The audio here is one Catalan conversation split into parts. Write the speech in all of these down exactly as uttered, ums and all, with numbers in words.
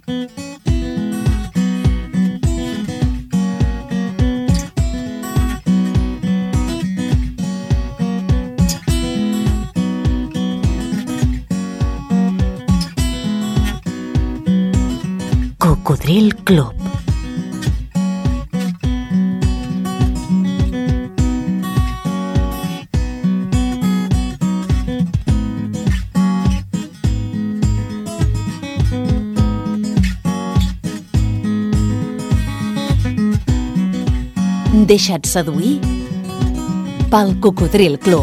Cocodril Club. Deixa't seduir pel Cocodril Club.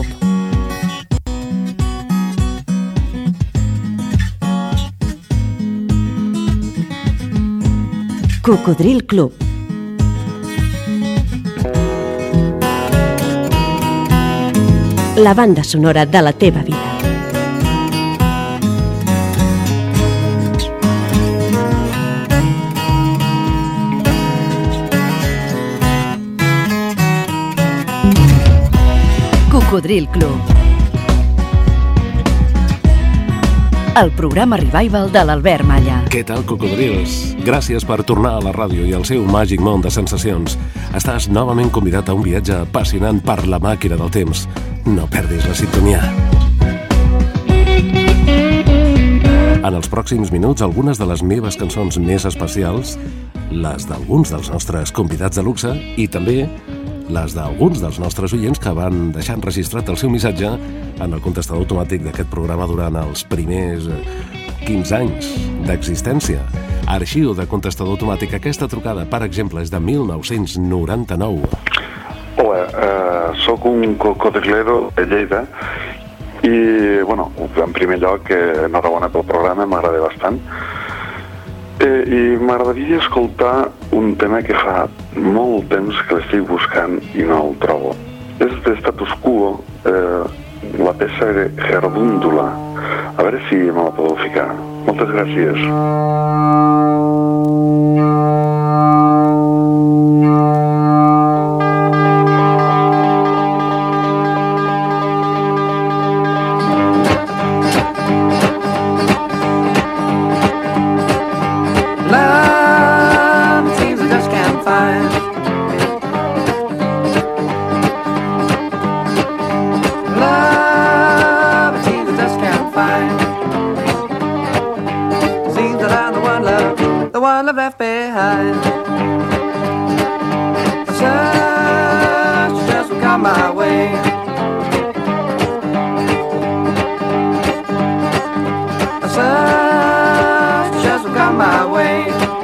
Cocodril Club. La banda sonora de la teva vida. Cocodril Club. El programa revival de l'Albert Malla. Què tal, cocodrils? Gràcies per tornar a la ràdio i al seu màgic món de sensacions. Estàs novament convidat a un viatge apassionant per la màquina del temps. No perdis la sintonia. En els pròxims minuts, algunes de les meves cançons més especials, les d'alguns dels nostres convidats de luxe i també les d'alguns dels nostres oients que van deixar enregistrat el seu missatge en el contestador automàtic d'aquest programa durant els primers quinze anys d'existència. Arxiu de contestador automàtic. Aquesta trucada, per exemple, és de mil nou-cents noranta-nou. Hola, uh, sóc un cocodrilero de Lleida i, bueno, en primer lloc, eh, enhorabona pel programa, m'agrada bastant. Eh, I m'agradaria escoltar un tema que fa molt temps que l'estic buscant i no el trobo. És de Status Quo, eh, la peça de Gerbúndula. A veure si me la podeu ficar. Moltes gràcies. Left behind. Such just will come my way. Such just will come my way.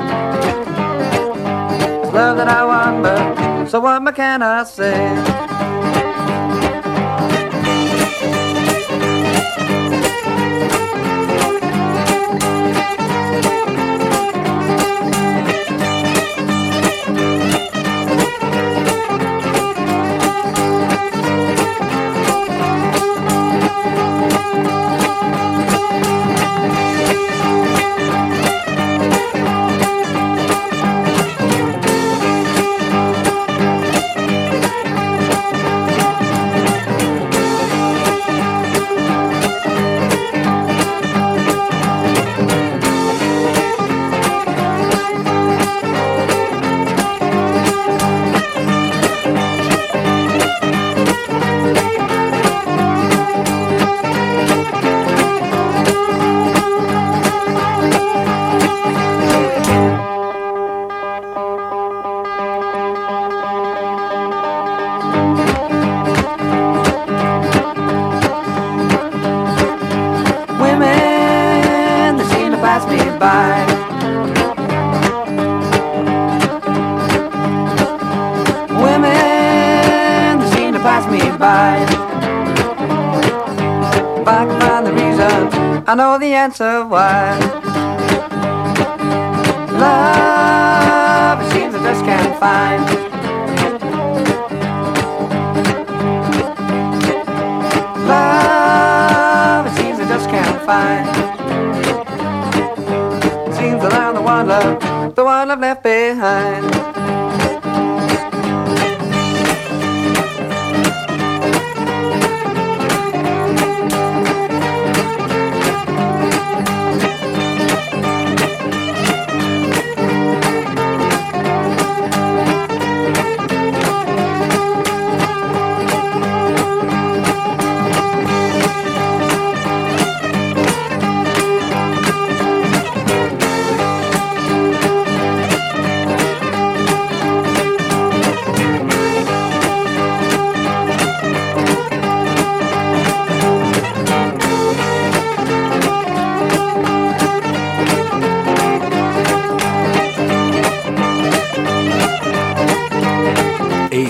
It's love that I want, but so what more can I say? I know the answer why. Love, it seems I just can't find. Love, it seems I just can't find. It seems that I'm the one love, the one I've left behind.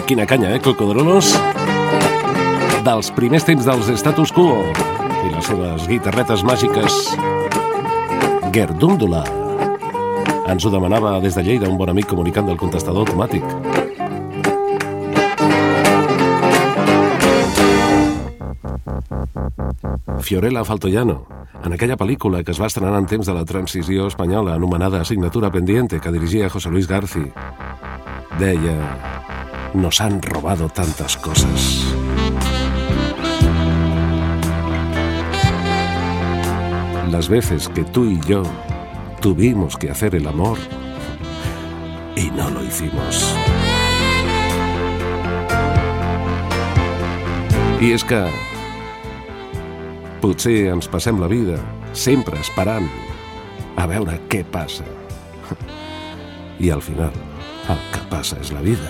quina canya, eh, Cocodrolos? Dels primers temps dels Status Quo i les seves guitarretes màgiques. Gerdúndula. Ens ho demanava des de Lleida un bon amic comunicant del contestador automàtic. Fiorella Faltoiano, en aquella pel·lícula que es va estrenar en temps de la transició espanyola anomenada Asignatura Pendiente, que dirigia José Luis Garci, deia: nos han robado tantas cosas. Las veces que tú y yo tuvimos que hacer el amor y no lo hicimos. I és que potser ens passem la vida sempre esperant a veure què passa. I al final, el que passa és la vida.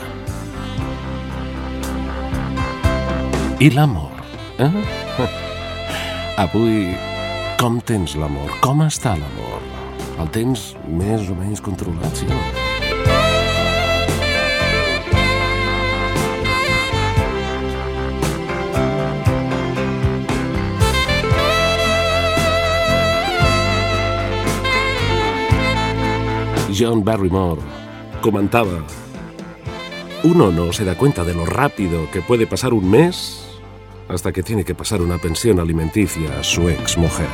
I l'amor, eh? Avui, com tens l'amor? Com està l'amor? El tens més o menys controlat, sí? John Barrymore comentaba: uno no se da cuenta de lo rápido que puede pasar un mes hasta que tiene que pasar una pensión alimenticia a su ex mujer.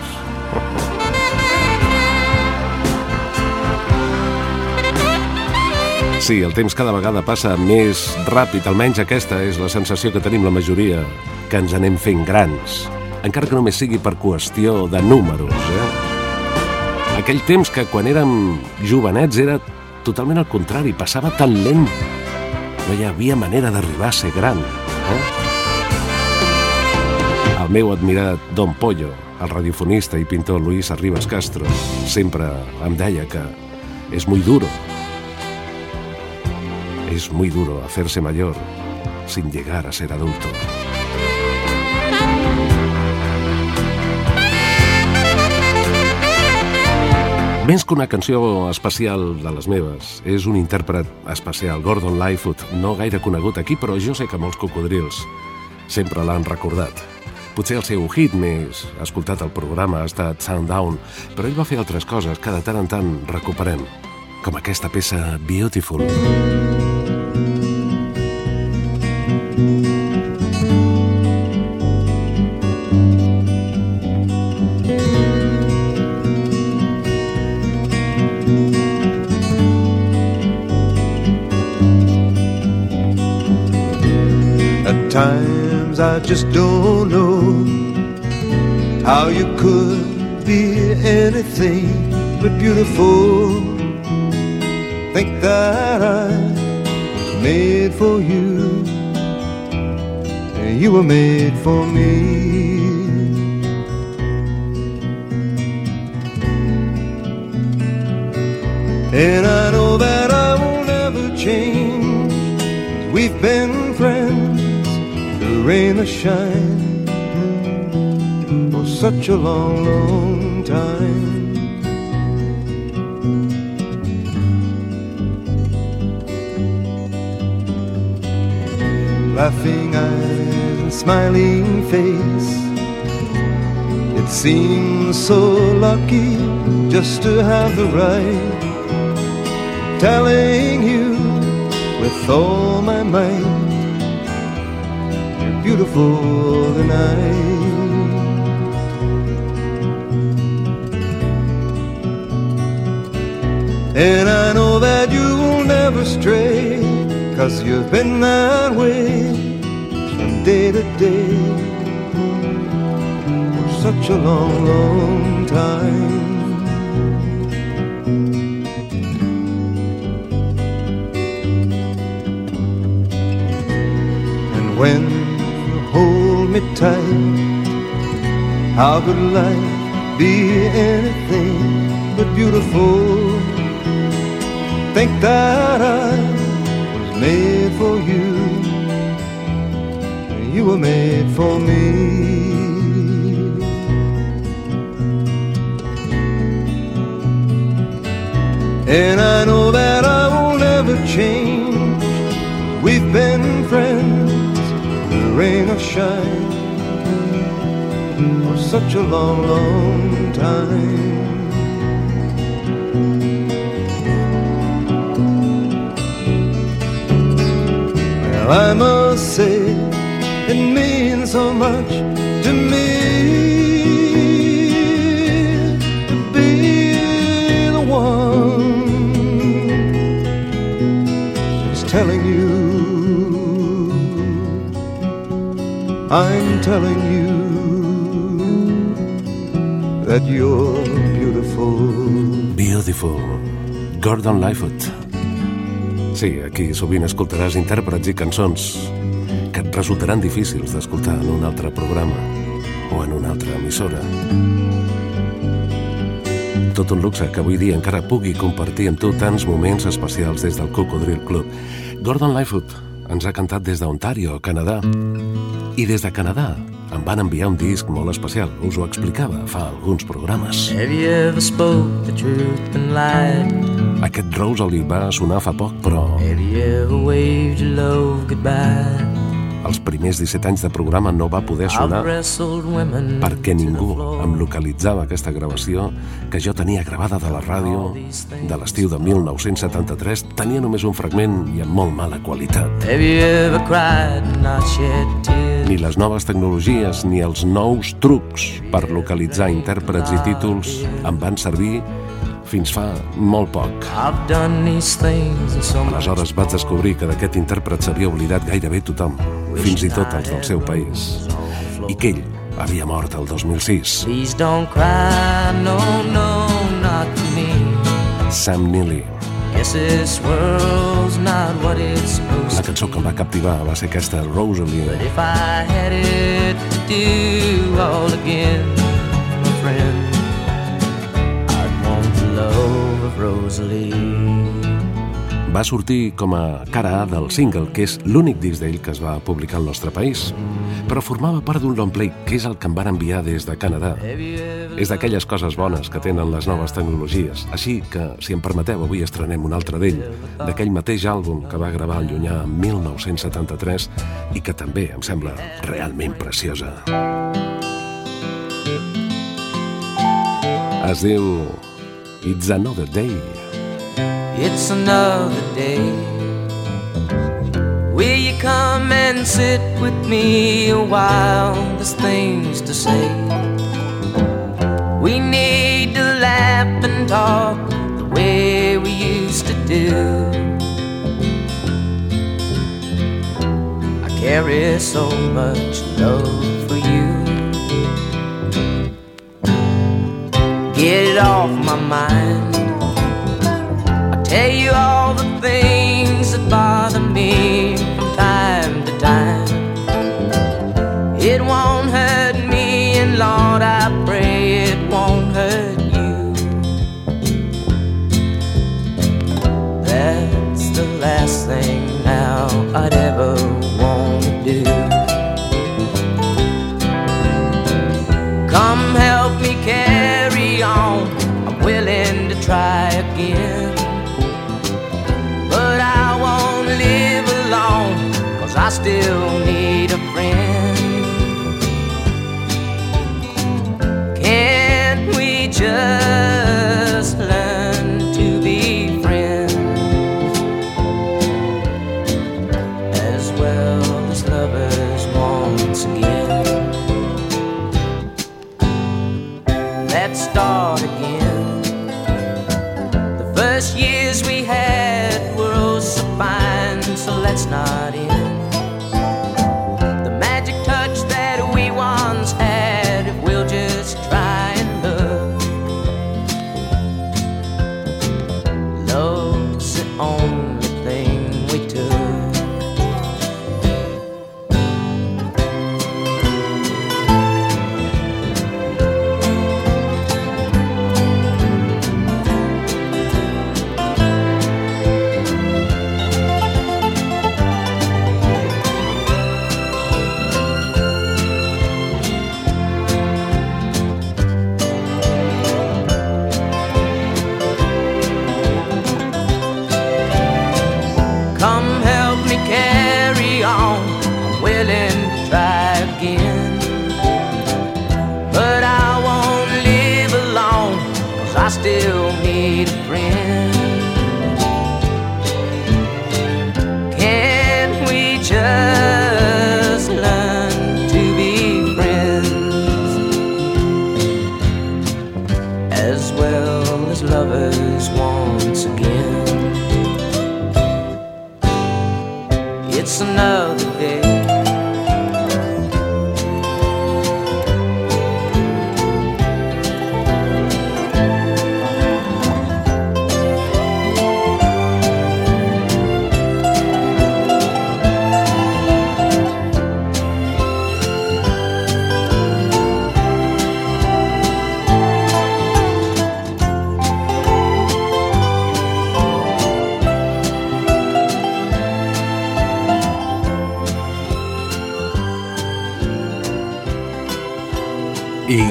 Sí, el temps cada vegada passa més ràpid, almenys aquesta és la sensació que tenim la majoria, que ens anem fent grans, encara que només sigui per qüestió de números, eh? Aquell temps que quan érem jovenets era totalment al contrari, passava tan lent. No hi havia manera d'arribar a ser gran. Eh? El meu admirat Don Pollo, el radiofonista i pintor Luis Arribas Castro, sempre em deia que és muy duro. Es muy duro hacerse mayor sin llegar a ser adulto. Més que una canció especial de les meves, és un intèrpret especial, Gordon Lightfoot, no gaire conegut aquí, però jo sé que molts cocodrils sempre l'han recordat. Potser el seu hit més escoltat al programa ha estat Sundown, però ell va fer altres coses que de tant en tant recuperem, com aquesta peça Beautiful. Times I just don't know how you could be anything but beautiful. Think that I was made for you, and you were made for me. And I know that I will never change. We've been friends, rain or shine, for such a long, long time. Laughing eyes and smiling face, it seems so lucky just to have the right, telling you with all my might, beautiful tonight. And I know that you will never stray, 'cause you've been that way from day to day for such a long, long time. And when hold me tight, how could life be anything but beautiful? Think that I was made for you, and you were made for me. And I know that I will never change. We've been friends rain or shine, for such a long, long time. Well, I must say it means so much to me to be the one who's telling you, I'm telling you that you're beautiful. Beautiful. Gordon Lightfoot. Sí, aquí sovint escoltaràs intèrprets i cançons que et resultaran difícils d'escoltar en un altre programa o en una altra emissora. Tot un luxe que avui dia encara pugui compartir amb tu tants moments especials des del Cocodril Club. Gordon Lightfoot ens ha cantat des d'Ontario, Canadà, i des de Canadà em van enviar un disc molt especial. Us ho explicava fa alguns programes. Have you ever spoke the truth and lied? Aquest Rosalie va sonar fa poc, però Have you ever waved your love goodbye? els primers disset anys de programa no va poder sonar perquè ningú em localitzava aquesta gravació que jo tenia gravada de la ràdio de l'estiu de mil nou-cents setanta-tres. Tenia només un fragment i amb molt mala qualitat. Have you ever cried and not shed tears? Ni les noves tecnologies ni els nous trucs per localitzar intèrprets i títols em van servir fins fa molt poc. I've done these things and so much. Aleshores vaig descobrir que d'aquest intèrpret s'havia oblidat gairebé tothom, fins i tot els del seu país, i que ell havia mort el dos mil sis. Please don't cry, no, no, not to me. Sam Neely. Guess this world's not what it's supposed La to cançó que em va captivar va ser aquesta, Rosalie. But if I had it to do all again, my friend, love of Rosalie. Va sortir com a cara A del single, que és l'únic disc d'ell que es va publicar al nostre país, però formava part d'un long play, que és el que em van enviar des de Canadà. És d'aquelles coses bones que tenen les noves tecnologies, així que, si em permeteu, avui estrenem un altre d'ell, d'aquell mateix àlbum que va gravar al llunyà mil nou-cents setanta-tres i que també em sembla realment preciosa. Es diu It's Another Day. It's another day. Will you come and sit with me a while? There's things to say. We need to laugh and talk the way we used to do. I carry so much love for you. Get it off my mind. I tell you all the things that bother me from time to time. It won't hurt me, and Lord, I pray it won't hurt you. That's the last thing now I'd ever want to do. Come help me carry on, I'm willing to try again. But I won't live alone, 'cause I still need a friend. Can't we just learn to be friends, as well as lovers once again? Let's start again. The first years we had were oh so fine, so let's not end the magic touch that we once had, if we'll just try and love. Love's the only thing we took.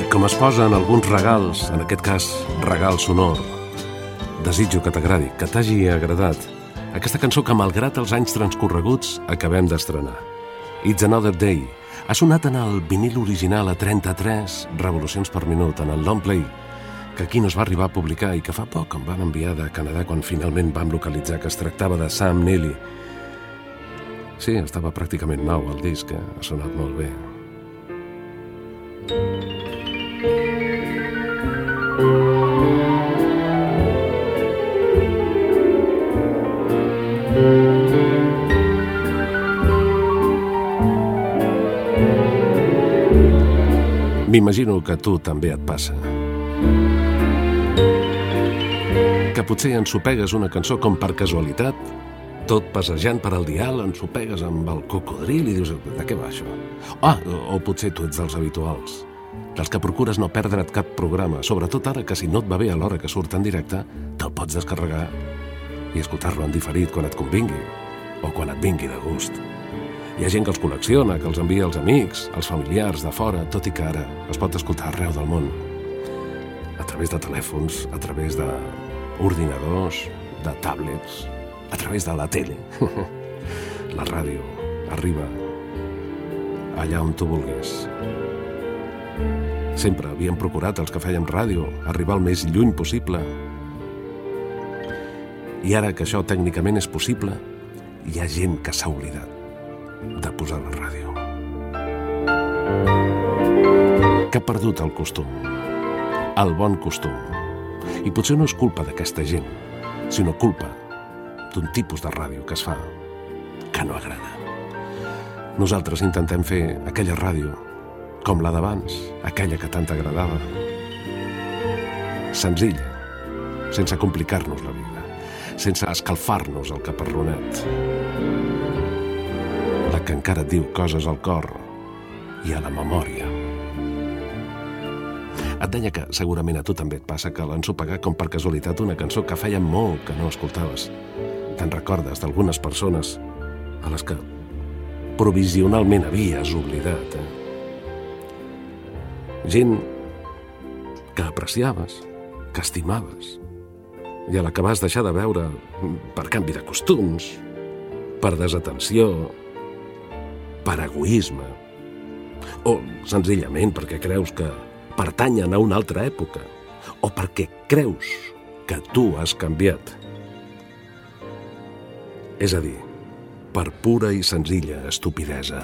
com es posen alguns regals, en aquest cas regal sonor. Desitjo que t'agradi, que t'hagi agradat aquesta cançó que, malgrat els anys transcorreguts, acabem d'estrenar. It's Another Day ha sonat en el vinil original a trenta-tres revolucions per minut, en el long play, que aquí no es va arribar a publicar i que fa poc em van enviar de Canadà quan finalment vam localitzar que es tractava de Sam Neely. Sí, estava pràcticament nou el disc, eh? Ha sonat molt bé. M'imagino que a tu també et passa. Que potser ensopegues una cançó com per casualitat, tot passejant per al dial, ensopegues amb el cocodril i dius, de què va això? Ah, o, o potser tu ets dels habituals, dels que procures no perdre't cap programa, sobretot ara que si no et va bé a l'hora que surt en directe, te'l pots descarregar i escoltar-lo en diferit quan et convingui, o quan et vingui de gust. Hi ha gent que els col·lecciona, que els envia als amics, als familiars de fora, tot i que ara es pot escoltar arreu del món. A través de telèfons, a través d'ordinadors, de tablets, a través de la tele. La ràdio arriba allà on tu vulguis. Sempre havíem procurat, els que fèiem ràdio, arribar el més lluny possible. I ara que això tècnicament és possible, hi ha gent que s'ha oblidat de posar la ràdio, que ha perdut el costum, el bon costum. I potser no és culpa d'aquesta gent, sinó culpa d'un tipus de ràdio que es fa que no agrada. Nosaltres intentem fer aquella ràdio com la d'abans, aquella que tant agradava, senzilla, sense complicar-nos la vida, sense escalfar-nos el caparronet, la que encara et diu coses al cor i a la memòria. Et deia que segurament a tu també et passa que l'ensopegar com per casualitat una cançó que feia molt que no escoltaves. Te'n recordes d'algunes persones a les que provisionalment havies oblidat. Eh? Gent que apreciaves, que estimaves, i a la que vas deixar de veure per canvi de costums, per desatenció, per egoisme, o senzillament perquè creus que pertanyen a una altra època, o perquè creus que tu has canviat. És a dir, per pura i senzilla estupidesa.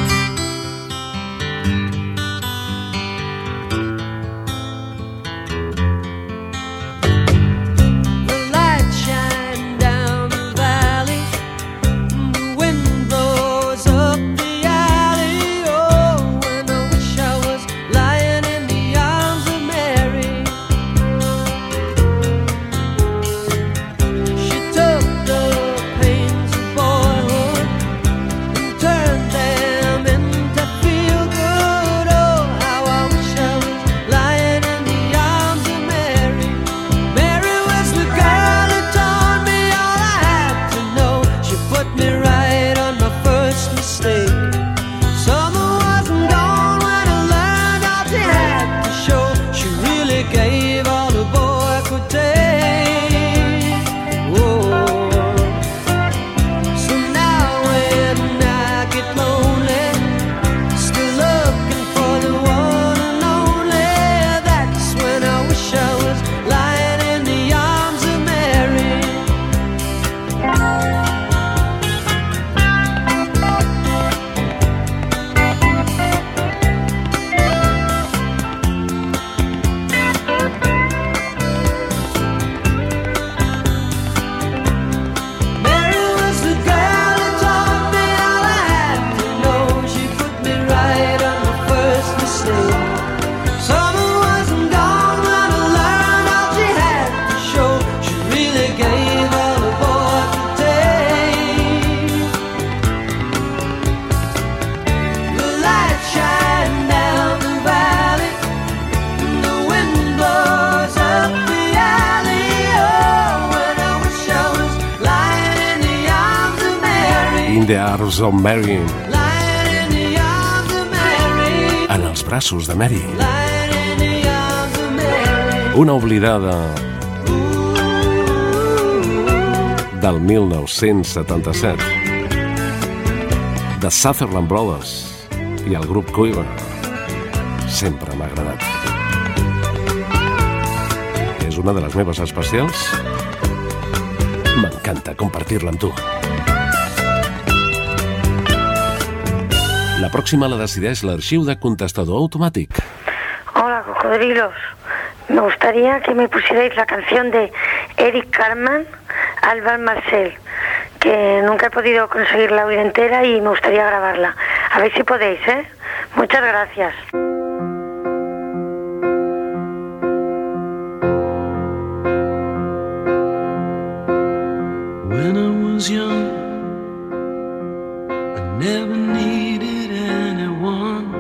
The Arms of Mary. En els braços de Mary. una oblidada del mil nou-cents setanta-set de Sutherland Brothers i el grup Quiver. Sempre m'ha agradat. És una de les meves especials. M'encanta compartir-la amb tu. La pròxima la decideix l'arxiu de contestador automàtic. Hola, cocodrilos. Me gustaría que me pusierais la canción de Eric Carmen, Alba Marcel, que nunca he podido conseguirla oír entera y me gustaría grabarla. A ver si podéis, ¿eh? Muchas gracias. When I was young, I never needed anyone,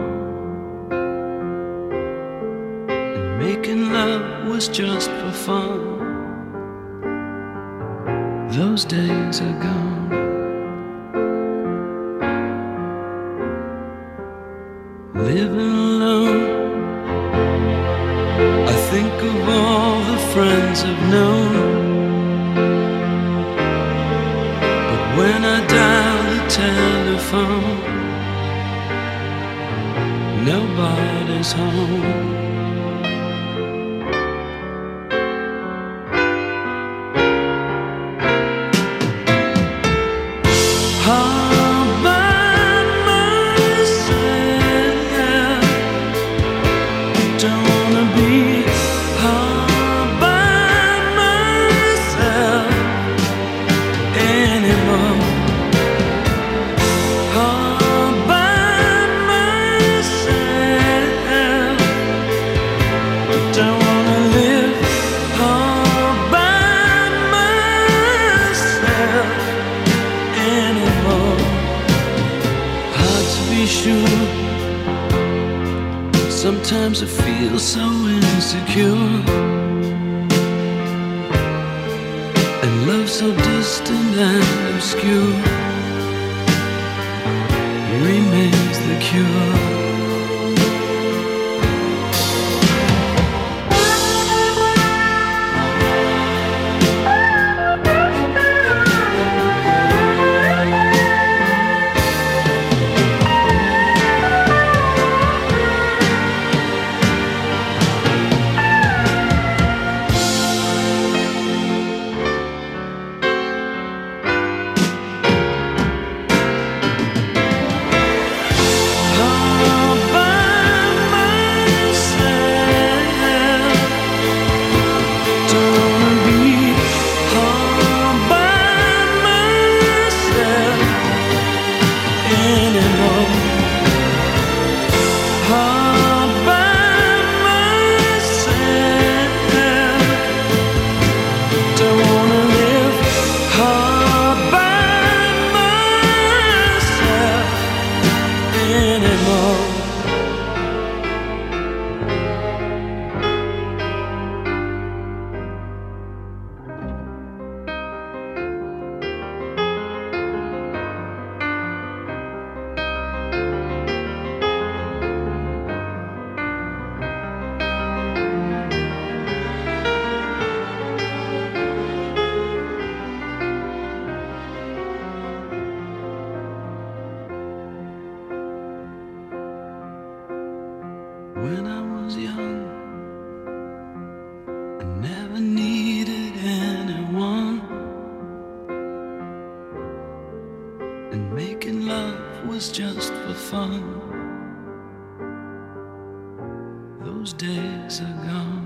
and making love was just for fun. Those days are gone. Living alone, I think of all the friends I've known. When I dial the telephone, nobody's home. All by myself, don't wanna be all by myself anymore. All by myself, don't wanna live all by myself anymore. Hard to be sure, sometimes I feel so insecure, and love so distant and obscure remains the cure. When I was young, I never needed anyone, and making love was just for fun. Those days are gone.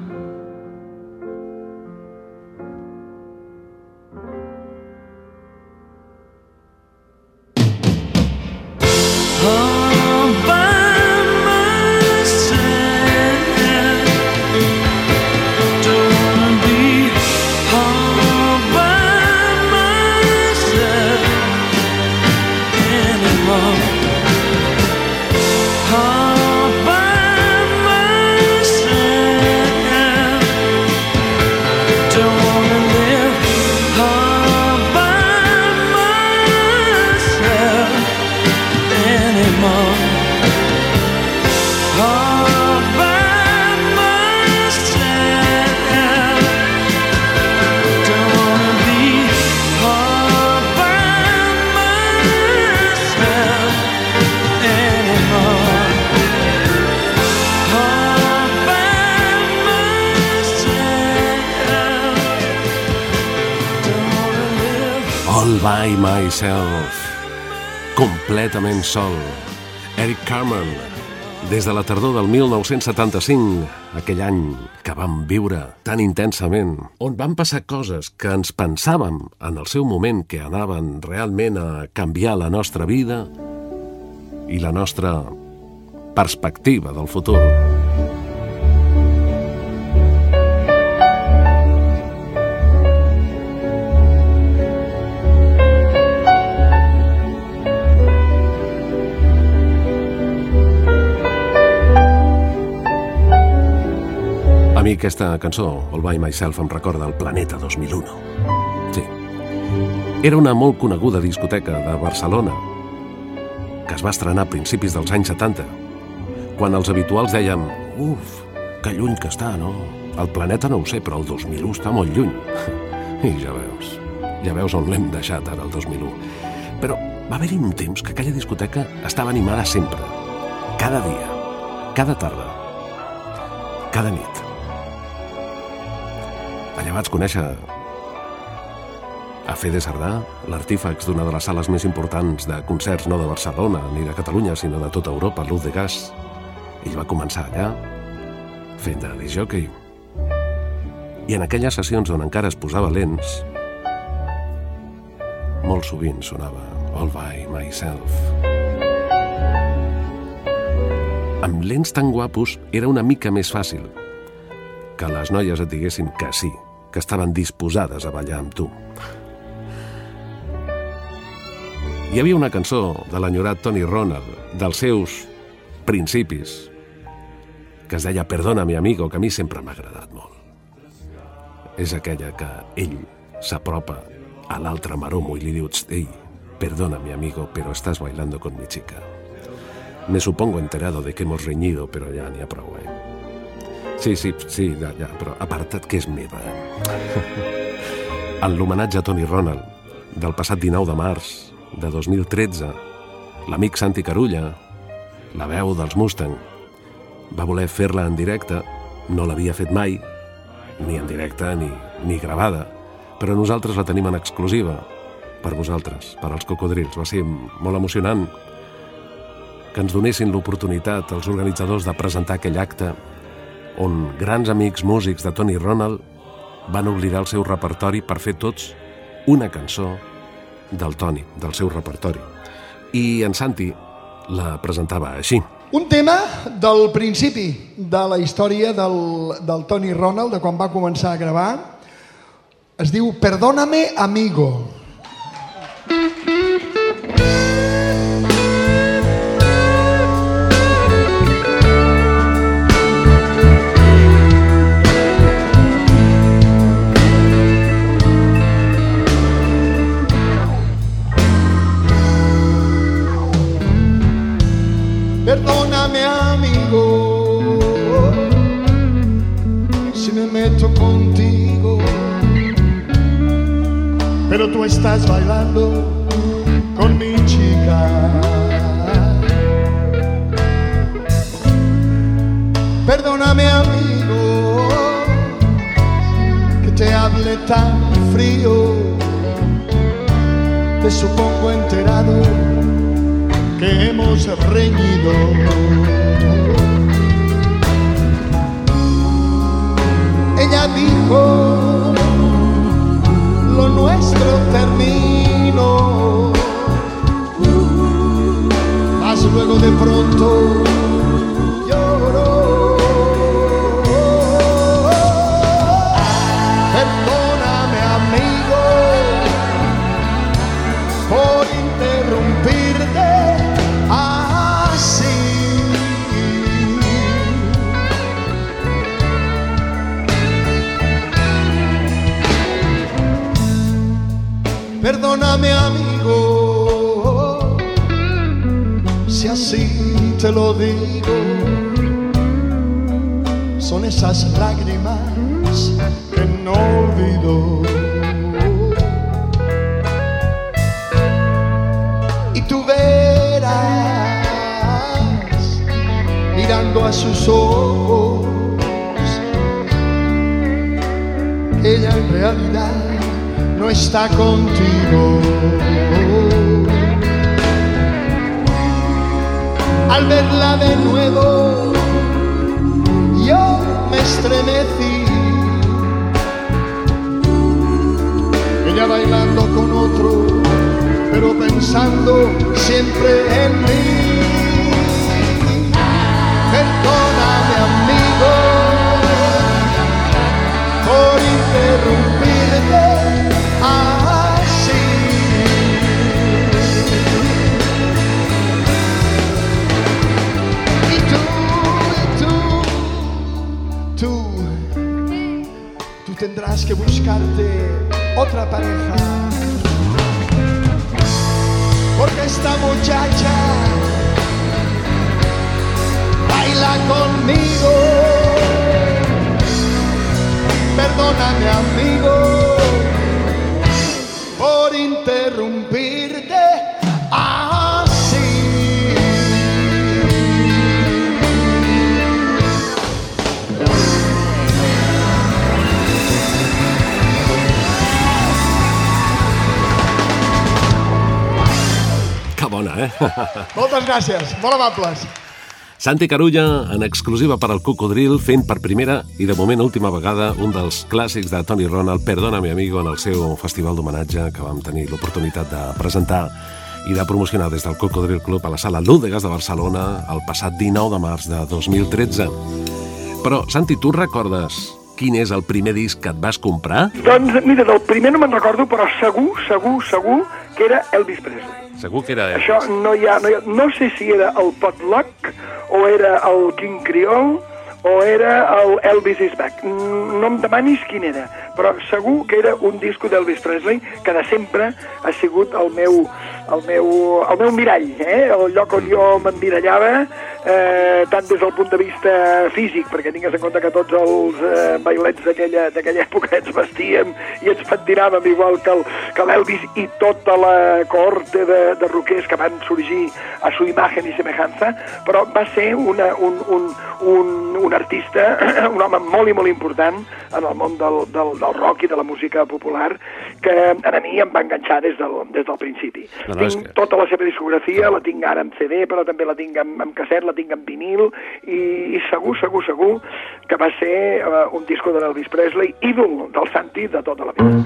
All by myself. All by myself. Completament sol. Eric Carmen. Des de la tardor del mil nou-cents setanta-cinc, aquell any que vam viure tan intensament, on van passar coses que ens pensàvem en el seu moment que anaven realment a canviar la nostra vida i la nostra perspectiva del futur. A mi aquesta cançó, All by Myself, em recorda el Planeta dos mil u. Sí. Era una molt coneguda discoteca de Barcelona que es va estrenar a principis dels anys setanta, quan els habituals deien «Uf, que lluny que està, no? El planeta no ho sé, però el dos mil u està molt lluny». I ja veus, ja veus on l'hem deixat ara, el dos mil u. Però va haver-hi un temps que aquella discoteca estava animada sempre, cada dia, cada tarda, cada nit. Allà vaig conèixer a Fede Sardà, l'artífex d'una de les sales més importants de concerts no de Barcelona ni de Catalunya, sinó de tota Europa, Luz de Gas. Ell va començar allà, fent de discjòquei. I en aquelles sessions on encara es posava lents, molt sovint sonava All by Myself. Amb lents tan guapos era una mica més fàcil que les noies et diguessin que sí, que estaven disposades a ballar amb tu. Hi havia una cançó de l'enyorat Tony Ronald, dels seus principis, que es deia Perdona mi amigo, que a mi sempre m'ha agradat molt. És aquella que ell s'apropa a l'altre maromo i li diu «Ei, perdona mi amigo, pero estás bailando con mi chica. Me supongo enterado de que hemos reñido, pero ja n'hi ha prou, eh?» Sí, sí, sí, ja, ja, però aparta't que és meva. En l'homenatge a Tony Ronald del passat dinou de març de dos mil tretze, l'amic Santi Carulla, la veu dels Mustang, va voler fer-la en directe, no l'havia fet mai, ni en directe ni, ni gravada, però nosaltres la tenim en exclusiva per vosaltres, per als cocodrils. Va ser molt emocionant que ens donessin l'oportunitat els organitzadors de presentar aquell acte on grans amics músics de Tony Ronald van oblidar el seu repertori per fer tots una cançó del Tony, del seu repertori. I en Santi la presentava així. Un tema del principi de la història del, del Tony Ronald, de quan va començar a gravar, es diu Perdóname, amigo. Perdóname amigo, si me meto contigo, pero tú estás bailando con mi chica. Perdóname amigo, que te hable tan frío, te supongo enterado que hemos reñido. Ella dijo, lo nuestro terminó, mas luego de pronto lloró. Perdóname amigo por interrumpirte así. Perdóname amigo, si así te lo digo, son esas lágrimas que no olvido. Y tú verás, mirando a sus ojos, que ella en realidad no está contigo. Al verla de nuevo, yo me estremecí. Ella bailando con otro, pero pensando siempre en mí. Perdóname, amigo, por interrumpirte así. Y tú, tú, tú, tú tendrás que buscarte otra pareja, porque esta muchacha baila conmigo. Perdóname, amigo, por interrumpirte así. Que bona, eh? Moltes gràcies, molt amables. Santi Carulla, en exclusiva per al Cocodril, fent per primera i de moment última vegada un dels clàssics de Tony Ronald, Perdóname amigo, en el seu festival d'homenatge que vam tenir l'oportunitat de presentar i de promocionar des del Cocodril Club a la sala Lúdegas de Barcelona el passat dinou de març de dos mil tretze. Però, Santi, tu recordes quin és el primer disc que et vas comprar? Doncs, mira, del primer no me'n recordo, però segur, segur, segur que era Elvis Presley. Segur que era Elvis. Això no hi ha, no hi ha... No sé si era el Potluck, o era el King Creole, o era el Elvis is Back. No em demanis quin era, però segur que era un disco d'Elvis Presley que de sempre ha sigut el meu, el meu, el meu mirall, eh? El lloc on jo m'emmirallava, eh, tant des del punt de vista físic, perquè tingues en compte que tots els eh, bailets d'aquella època ens vestíem i ens pentinàvem igual que l'Elvis i tota la cohorte de, de rockers que van sorgir a su imagen i semejanza, però va ser una, un, un, un, un artista, un home molt i molt important en el món del, del, del rock i de la música popular, que a mi em va enganxar des del, des del principi. No, no, tinc que... tota la seva discografia, la tinc ara en C D, però també la tinc en, en casset, la tinc en vinil, i, i segur, segur, segur que va ser uh, un disco de l'Elvis Presley, ídol del Santi de tota la vida.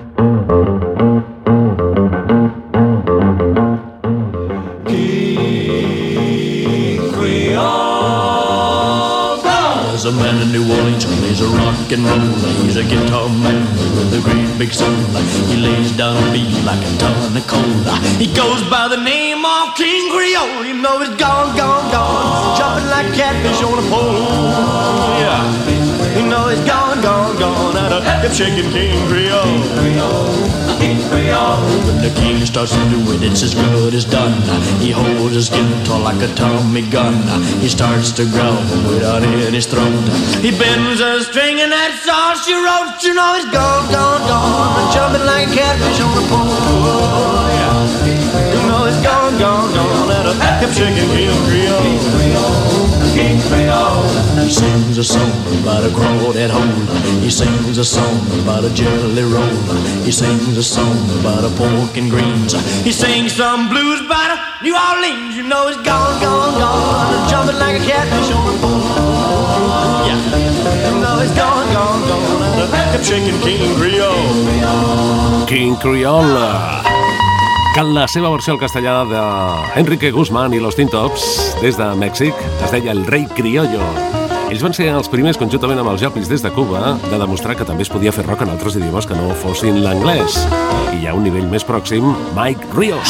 There's a man in New Orleans who plays a rock and roll. He's a guitar man with a great big soul. He lays down a beat like a ton of coal. He goes by the name of King Creole. You know he's gone, gone, gone, jumping like catfish on a pole. Yeah. You know he's gone, gone, gone, out of hip shaking King Creole. King Creole. When the king starts to do it, it's as good as done. He holds his guitar like a Tommy gun. He starts to growl without any throat. He bends a string and that's all she wrote. You know he's gone, gone, gone, jumping like a catfish on a pole. Yeah. You know he's gone, gone, gone, out of hip shaking King Creole. King Creole. He sings a song about a crawdad hole. He sings a song about a jelly roll. He sings a song about a pork and greens. He sings some blues about a New Orleans. You know he's gone, gone, gone, jumping like a catfish on a pole. Yeah, you know he's gone, gone, gone, hip shaking King Creole. King Creole, que en la seva versió al castellà de Enrique Guzmán i los Tin Tops des de Mèxic es deia El Rei Criollo. Ells van ser els primers, conjuntament amb els Jopis des de Cuba, de demostrar que també es podia fer rock en altres idiomes que no fossin l'anglès. I hi ha un nivell més pròxim, Mike Rios.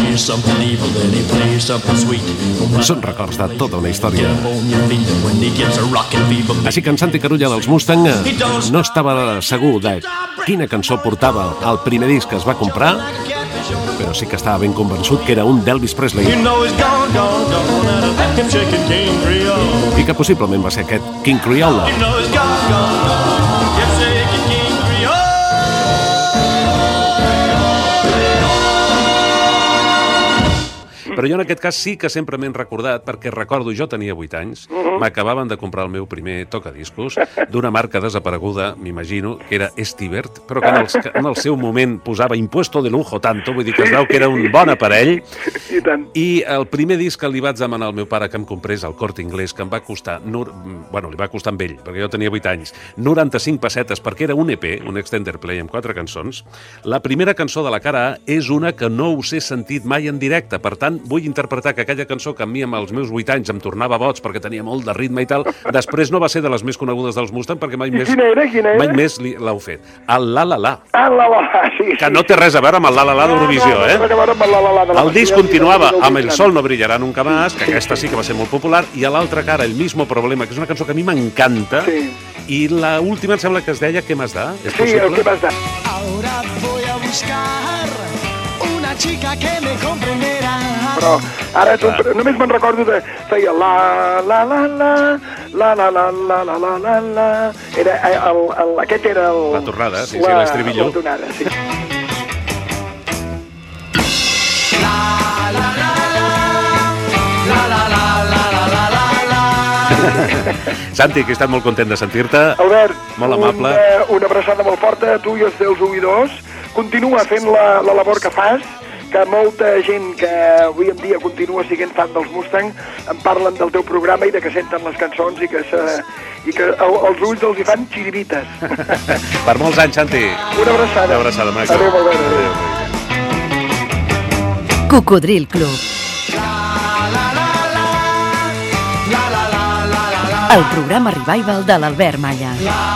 Són records de tota una història. Així que en Santi Carulla dels Mustang no estava segur de quina cançó portava el primer disc que es va comprar, però sí que estava ben convençut que era un d'Elvis Presley. I que possiblement va ser aquest King Creole. Però jo en aquest cas sí que sempre m'he recordat, perquè recordo, jo tenia vuit anys, m'acabaven de comprar el meu primer tocadiscos d'una marca desapareguda, m'imagino, que era Estibert, però que en el, en el seu moment posava impuesto de lujo tanto, vull dir que es veu que era un bon aparell. I tant. I el primer disc que li vaig demanar al meu pare que em comprés al Corte Inglés, que em va costar, nur... bueno, li va costar amb ell, perquè jo tenia vuit anys, noranta-cinc pessetes, perquè era un E P, un extender play amb quatre cançons. La primera cançó de la cara A és una que no us he sentit mai en directe, per tant, vull interpretar que aquella cançó que a mi amb els meus vuit anys em tornava boig perquè tenia molt de ritme i tal, després no va ser de les més conegudes dels Mustang perquè mai I més, quina era, quina era? mai més l'heu fet. El La La La. Ah, La La La, sí. Que no té res a veure amb el La La La d'Eurovisió, no, no, eh? No, no, no, no, la, la, la, la, el disc continuava amb El sol no brillarà nunca más, que aquesta sí que va ser molt popular, i a l'altra cara, El mismo problema, que és una cançó que a mi m'encanta, sí. I la última em sembla que es deia Què más da? Sí, el Què más da. Ahora voy a buscar una chica que me comprenderà. Però ara tu, només me'n recordo de... Feia la, la, la, la, la, la, la, la, la, la, la, la... Era, el, el, aquest era el... La tornada, sí, sí, l'estribillo. La tonada, sí. La, la, la, la, la, la, la, la, la, la, la. Santi, que he estat molt content de sentir-te. Albert, molt amable. Una, una abraçada molt forta a tu i als teus oïdors. Continua fent la, la labor que fas, que molta gent que avui en dia continua siguent fan dels Mustang em parlen del teu programa i de que senten les cançons i que, se, i que el, els ulls els hi fan xiribites. Per molts anys, Santi. Una abraçada. Una abraçada, maco. Adéu, molt bé. Adéu. Cocodril Club. El programa Revival de l'Albert Malla.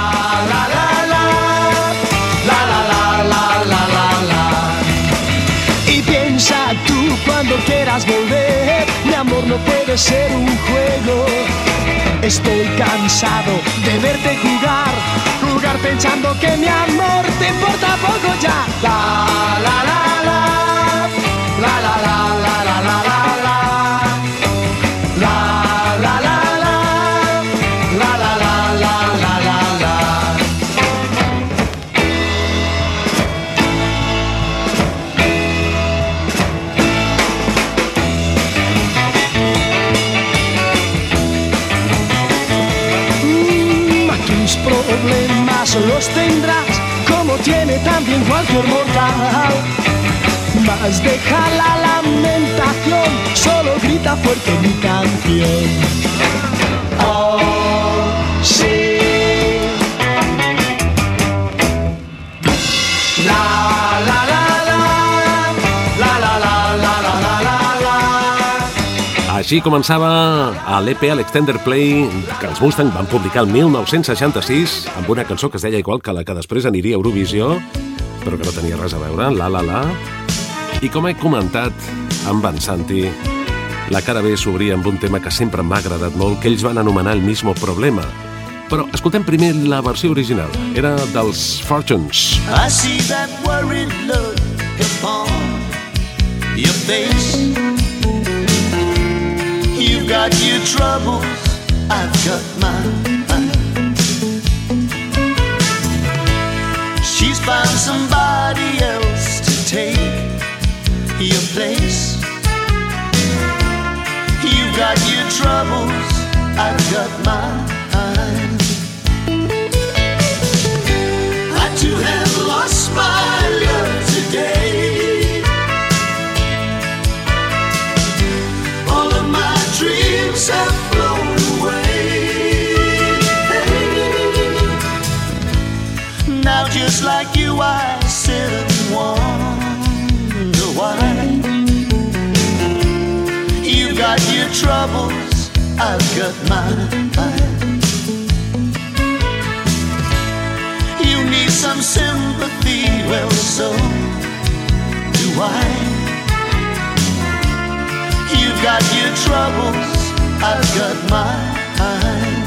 Y piensa tú cuando quieras volver, mi amor no puede ser un juego. Estoy cansado de verte jugar, jugar pensando que mi amor te importa poco ya. La la la la, la la la la la la la. Problemas los tendrás, como tiene también cualquier mortal. Mas deja la lamentación, solo grita fuerte mi canción. Oh, sí. La, la, la, la, la, la, la, la, la, la, la. Així començava a l'E P, a l'Extender Play, que els Mustang van publicar el mil nou-cents seixanta-sis, amb una cançó que es deia igual que la que després aniria a Eurovisió, però que no tenia res a veure, La La La. I com he comentat amb en Santi, la cara B s'obria amb un tema que sempre m'ha agradat molt, que ells van anomenar El mismo problema. Però escoltem primer la versió original. Era dels Fortunes. I see that worried look upon your face. You've got your troubles, I've got mine. She's found somebody else to take your place. You've got your troubles, I've got mine. I too have lost my love today. All of my dreams have flown away. Now just like you I sit and wonder why. You've got your troubles, I've got mine. You need some sympathy, well so do I. You've got your troubles, I've got mine.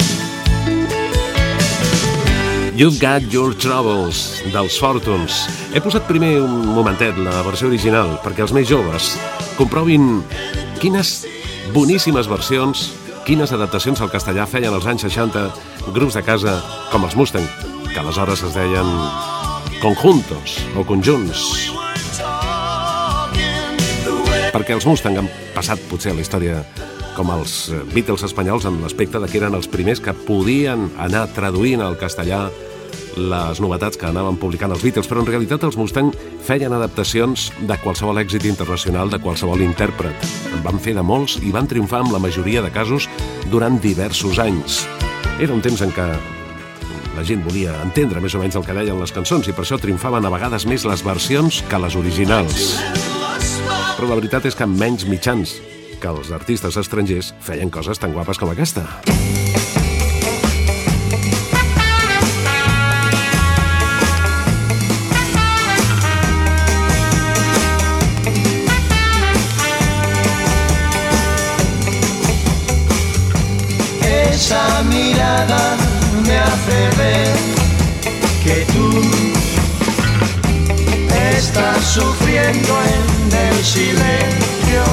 You've Got Your Troubles, dels Fortunes. He posat primer un momentet la versió original perquè els més joves comprovin quines boníssimes versions, quines adaptacions al castellà feien als anys seixanta grups de casa com els Mustang, que aleshores es deien conjuntos o conjunts. perquè els Mustang han passat potser a la història com els Beatles espanyols en l'aspecte de que eren els primers que podien anar traduint al castellà les novetats que anaven publicant els Beatles, però en realitat els Mustang feien adaptacions de qualsevol èxit internacional, de qualsevol intèrpret. En van fer de molts i van triomfar en la majoria de casos durant diversos anys. Era un temps en què la gent volia entendre més o menys el que deien les cançons i per això triomfaven a vegades més les versions que les originals. Però la veritat és que amb menys mitjans que els artistes estrangers feien coses tan guapes com aquesta. Esa mirada me hace ver que tú estás sufriendo en el silencio.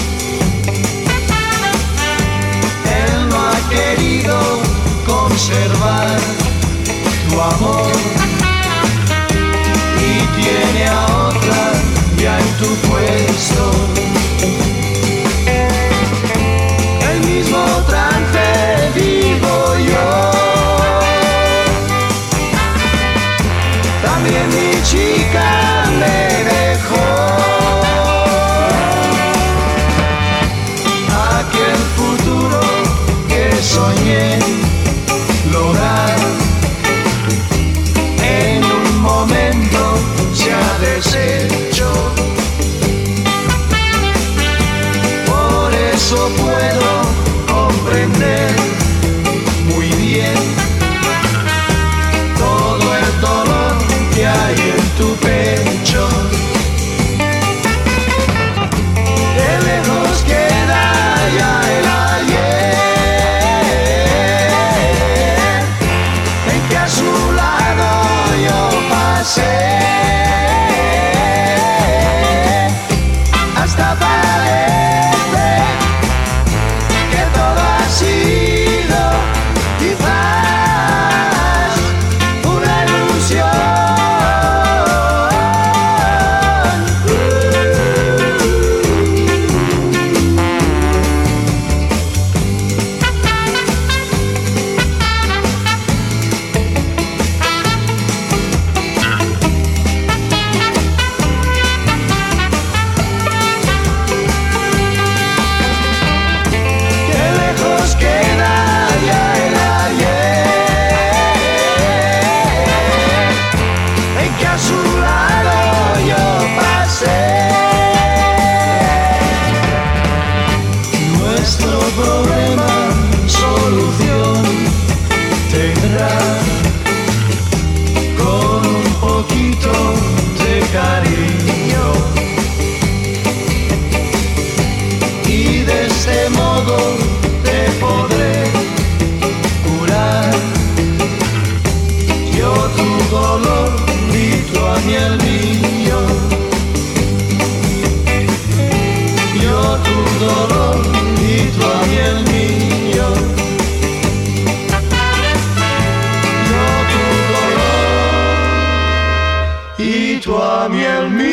Él no ha querido conservar tu amor y tiene a otra ya en tu puesto. El mismo trance vivo yo. También mi chica me dejó. Aquel futuro que soñé lograr en un momento se ha deshecho. Por eso puedo comprender muy bien todo el dolor que hay en tu pecho. De lejos queda ya el ayer en que a su lado yo pasé. Hasta parece que todo ha sido quizás una ilusión. Qué lejos queda ya el ayer en que a su lado yo pasé. Nuestro problema solución tendrá con un poquito de cariño y de este modo te podré curar yo tu dolor y tú a mí el mío. Yo tu dolor y tú a mí el mío. Yo tu dolor y tú a mí el mío.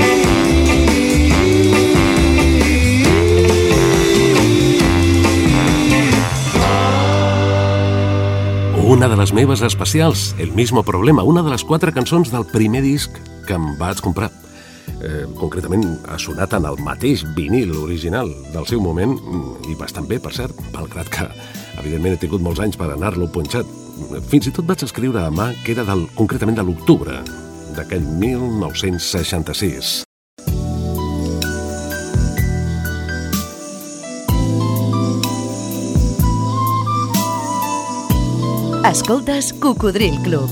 Una de les meves especials, El mismo problema, una de les quatre cançons del primer disc que em vaig comprar. Eh, concretament ha sonat en el mateix vinil original del seu moment i bastant bé, per cert, malgrat que evidentment he tingut molts anys per anar-lo punxat. Fins i tot vaig escriure a mà que era del, concretament de l'octubre d'aquell mil nou-cents seixanta-sis. Escoltes Cocodril Club.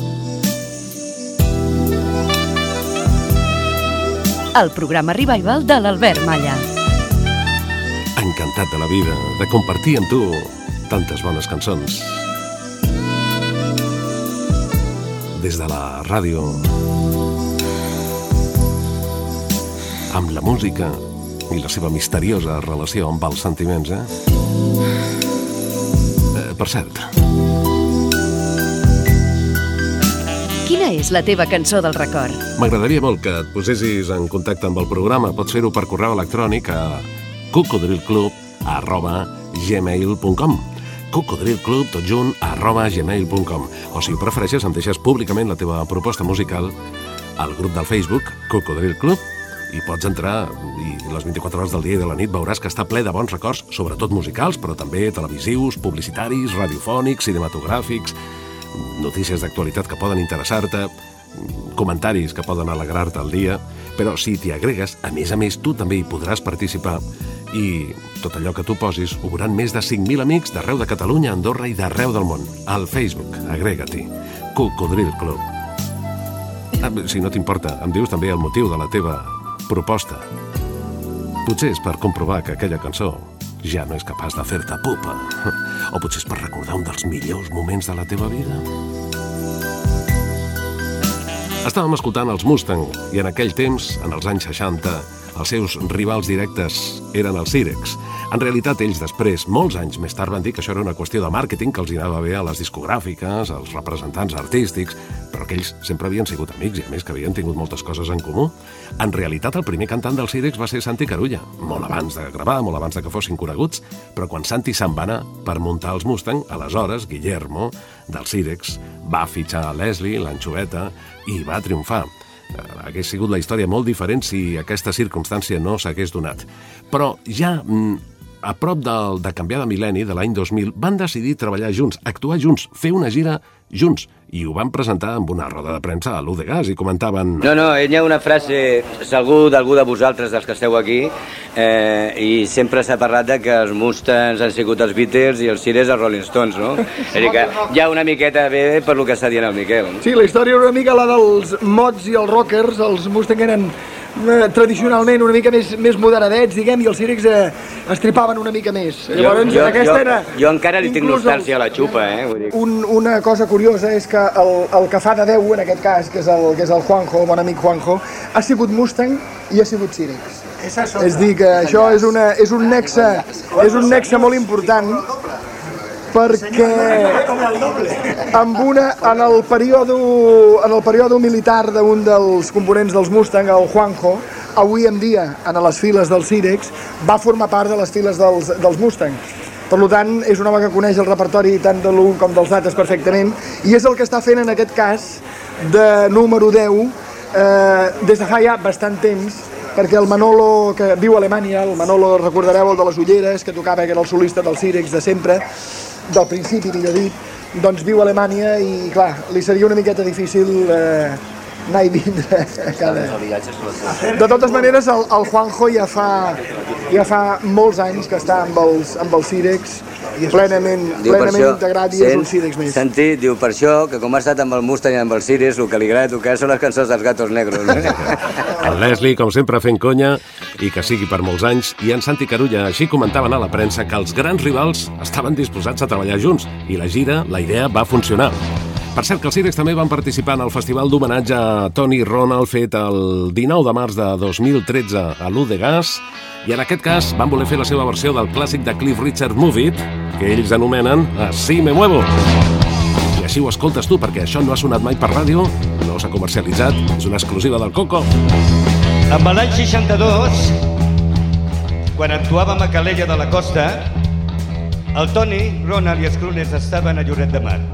El programa Revival de l'Albert Malla. Encantat de la vida, de compartir amb tu tantes bones cançons. Des de la ràdio, amb la música i la seva misteriosa relació amb els sentiments, eh? eh per cert, Quina és la teva cançó del record? M'agradaria molt que et posessis en contacte amb el programa. Pots fer-ho per correu electrònic a cocodrilclub arroba gmail punt com cocodrilclub, tot junt, arroba gmail punt com. O si ho prefereixes, em deixes públicament la teva proposta musical al grup del Facebook Cocodril Club i pots entrar i les vint-i-quatre hores del dia i de la nit veuràs que està ple de bons records, sobretot musicals, però també televisius, publicitaris, radiofònics, cinematogràfics, notícies d'actualitat que poden interessar-te, comentaris que poden alegrar-te el dia, però si t'hi agregues, a més a més, tu també hi podràs participar i tot allò que tu posis ho veuran més de cinc mil amics d'arreu de Catalunya, Andorra i d'arreu del món. Al Facebook, agrega-t'hi, Cocodril Club. Si no t'importa, em dius també el motiu de la teva proposta. Potser és per comprovar que aquella cançó ja no és capaç de fer-te pupa. O potser és per recordar un dels millors moments de la teva vida. Estàvem escoltant els Mustang i en aquell temps, en els anys seixanta, els seus rivals directes eren els Sirex. En realitat, ells després, molts anys més tard, van dir que això era una qüestió de màrqueting, que els hi anava bé a les discogràfiques, als representants artístics, però que ells sempre havien sigut amics i, a més, que havien tingut moltes coses en comú. En realitat, el primer cantant dels Sirex va ser Santi Carulla, molt abans de gravar, molt abans de que fossin coneguts, però quan Santi se'n va anar per muntar els Mustang, aleshores, Guillermo, dels Sirex, va fitxar a Leslie, l'Anxoveta, i va triomfar. Hagués sigut la història molt diferent si aquesta circumstància no s'hagués donat. Però ja a prop del, de canviar de mil·lenni, de l'any dos mil, van decidir treballar junts, actuar junts, fer una gira junts, i ho van presentar amb una roda de premsa a l'U de Gas i comentaven... No, no, ell hi ha una frase, segur d'algú de vosaltres, dels que esteu aquí, eh, i sempre s'ha parlat de que els Mustangs han sigut els Beatles i els Sirex els Rolling Stones, no? És a dir, que hi ha una miqueta bé per lo que està dient el Miquel. Sí, la història era una mica la dels mods i els rockers, els Mustang eren eh, tradicionalment una mica més, més moderadets, diguem, i els Sirex eh, es tripaven una mica més. Llavors, jo, aquesta jo, era... jo encara li tinc nostàlgia a la xupa, eh? Vull dir. Un, una cosa curiosa és que el, el que fa de Déu, en aquest cas, que és el, que és el Juanjo, el bon amic Juanjo, ha sigut Mustang i ha sigut Sirex. És dir, que això és, una, és, un nexe, és un nexe molt important perquè amb una, en, el període, en el període militar d'un dels components dels Mustang, el Juanjo, avui en dia, en les files dels Sirex, va formar part de les files dels, dels Mustang. Per tant, és un home que coneix el repertori tant de l'un com dels altres perfectament i és el que està fent en aquest cas de número deu eh, des de fa ja bastant temps, perquè el Manolo, que viu a Alemanya, el Manolo, recordareu, el de les ulleres, que tocava, que era el solista del Sirex de sempre, del principi, millor dit, doncs viu a Alemanya i, clar, li seria una miqueta difícil eh, anar i vindre cada... De totes maneres, el, el Juanjo ja fa, ja fa molts anys que està amb els, amb els Sirex, plenament, plenament això, integrat i sent, és un Sirex més. Santi, diu per això que com ha estat amb el Mustang i amb els Sirex, el que li agrada tocar són les cançons dels Gatos Negros. El Leslie, com sempre, fent conya, i que sigui per molts anys, i en Santi Carulla així comentaven a la premsa que els grans rivals estaven disposats a treballar junts, i la gira, la idea, va funcionar. Per cert, que els Sirex també van participar en el festival d'homenatge a Tony Ronald fet el dinou de març de dos mil tretze a l'U de Gas, i en aquest cas van voler fer la seva versió del clàssic de Cliff Richard Move It, que ells anomenen Así me muevo. I així ho escoltes tu, perquè això no ha sonat mai per ràdio, no s'ha comercialitzat, és una exclusiva del Coco. Amb l'any seixanta-dos, quan actuàvem a Calella de la Costa, el Tony, Ronald i els Crooners estaven a Lloret de Mar.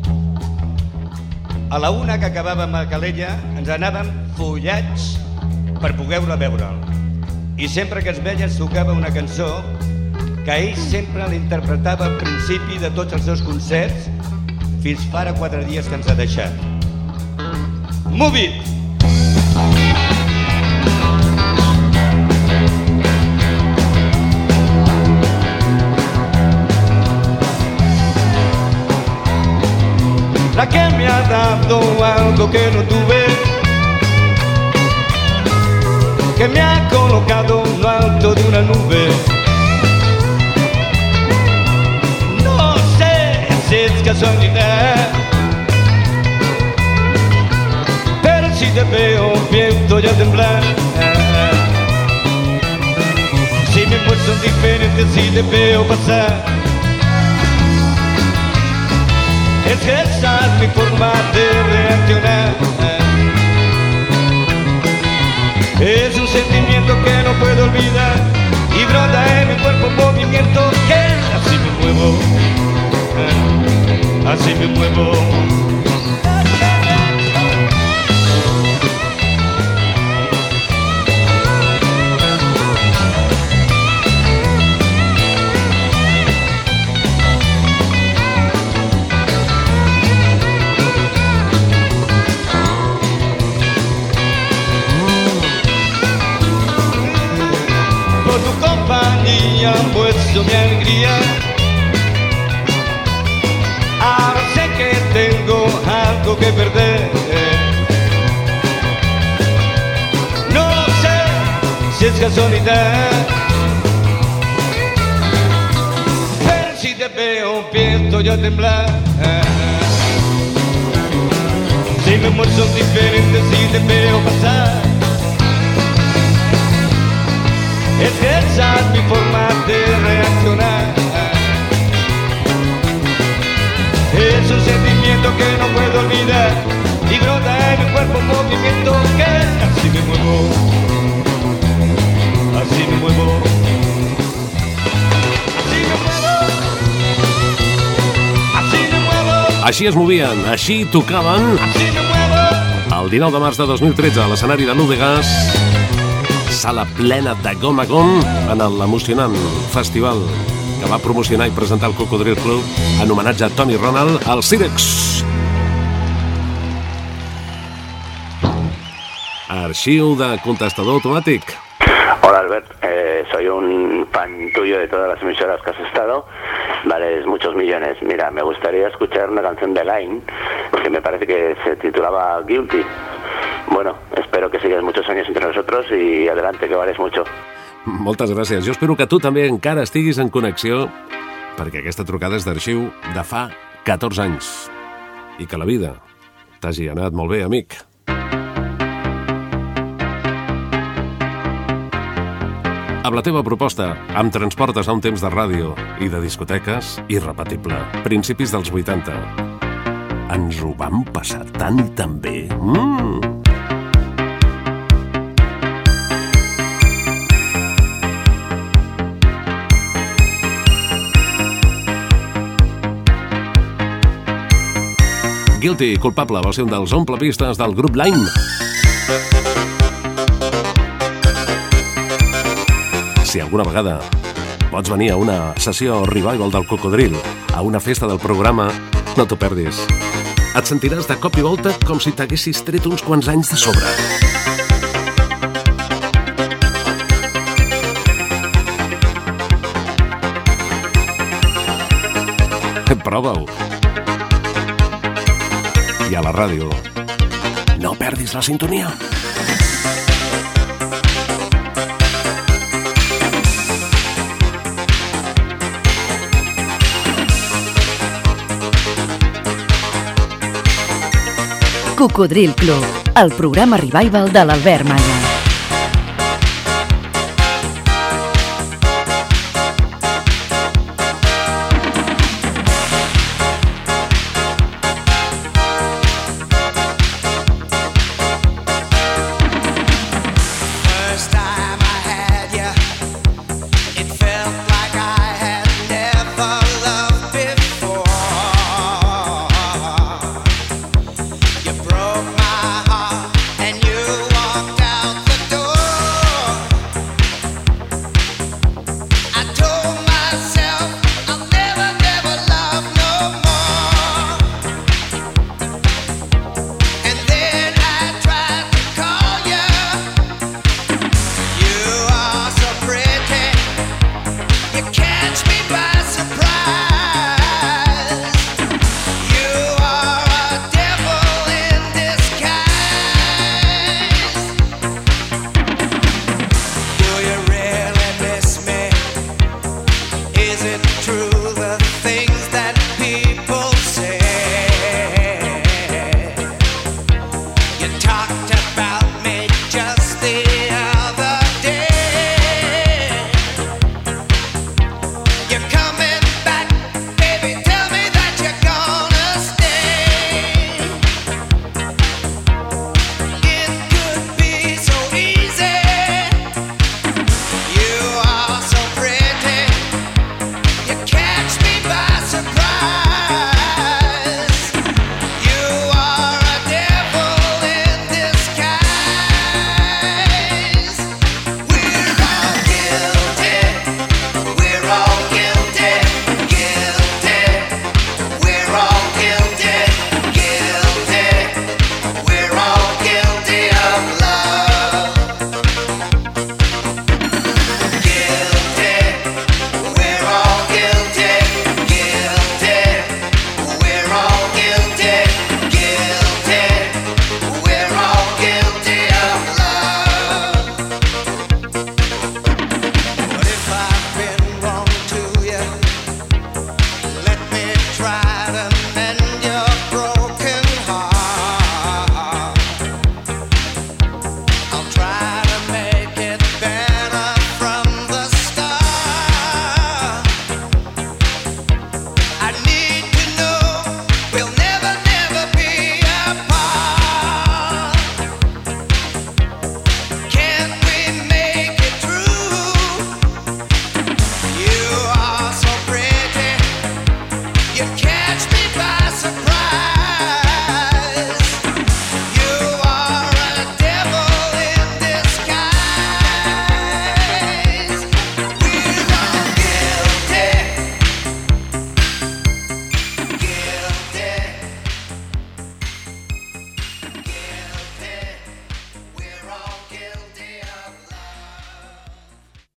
A la una que acabàvem a Calella ens anàvem follats per poder-la veure'l. I sempre que es veia ens tocava una cançó que ell sempre l'interpretava al principi de tots els seus concerts fins fa quatre dies que ens ha deixat. Move it! La que me ha dado algo que no tuve, que me ha colocado en lo alto de una nube. No sé si es casualidad, pero si te veo empiezo ya a temblar. Si mi impulso es diferente, si te veo pasar. El Es que esa es mi forma de reaccionar. Es un sentimiento que no puedo olvidar y brota en mi cuerpo un movimiento que así me muevo, así me muevo. Han puesto mi alegría. Ahora sé que tengo algo que perder. No sé si es casualidad, pero si te veo empiezo yo a temblar. Si mi humor son diferentes si te veo pasar. Es que esa es mi forma de reaccionar. Es un sentimiento que no puedo olvidar y brota en mi cuerpo un movimiento que así me muevo, así me muevo, así me muevo, así me muevo. Així es movien, així tocaven. Así me muevo. El dinou de març de dos mil tretze a l'escenari de l'U de Gas, sala plena de gom a gom en l'emocionant festival que va promocionar i presentar el Cocodril Club en homenatge a Tony Ronald al Cirex. Arxiu de contestador automàtic. Hola Albert, eh, soy un fan tuyo de todas las emisoras que has estado, vales muchos millones. Mira, me gustaría escuchar una canción de Line, porque me parece que se titulaba Guilty. Bueno, espero que sigas muchos años entre nosotros i adelante, que vales mucho. Moltes gràcies. Jo espero que tu també encara estiguis en connexió, perquè aquesta trucada és d'arxiu de fa catorze anys. I que la vida t'hagi anat molt bé, amic. Amb la teva proposta em transportes a un temps de ràdio i de discoteques irrepetible. Principis dels vuitanta. Ens ho vam passar tant i tan bé. Mmm! Guilty, culpable, va ser un dels omplepistes del grup Line. Si alguna vegada pots venir a una sessió revival del Cocodril, a una festa del programa, no t'ho perdis. Et sentiràs de cop i volta com si t'haguessis tret uns quants anys de sobre. Prova-ho. I a la ràdio, no perdis la sintonia. Cocodril Club, el programa revival de l'Albert Malla.